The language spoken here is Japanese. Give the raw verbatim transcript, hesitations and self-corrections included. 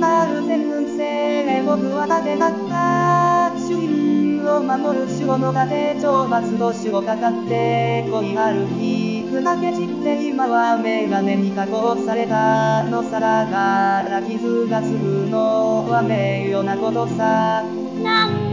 なる天性僕は立てなった主人を守る守護の盾懲罰と守護かかって恋ある日砕け散って今はメガネに加工されたの皿から傷がすぐのは名誉なことさ。 なん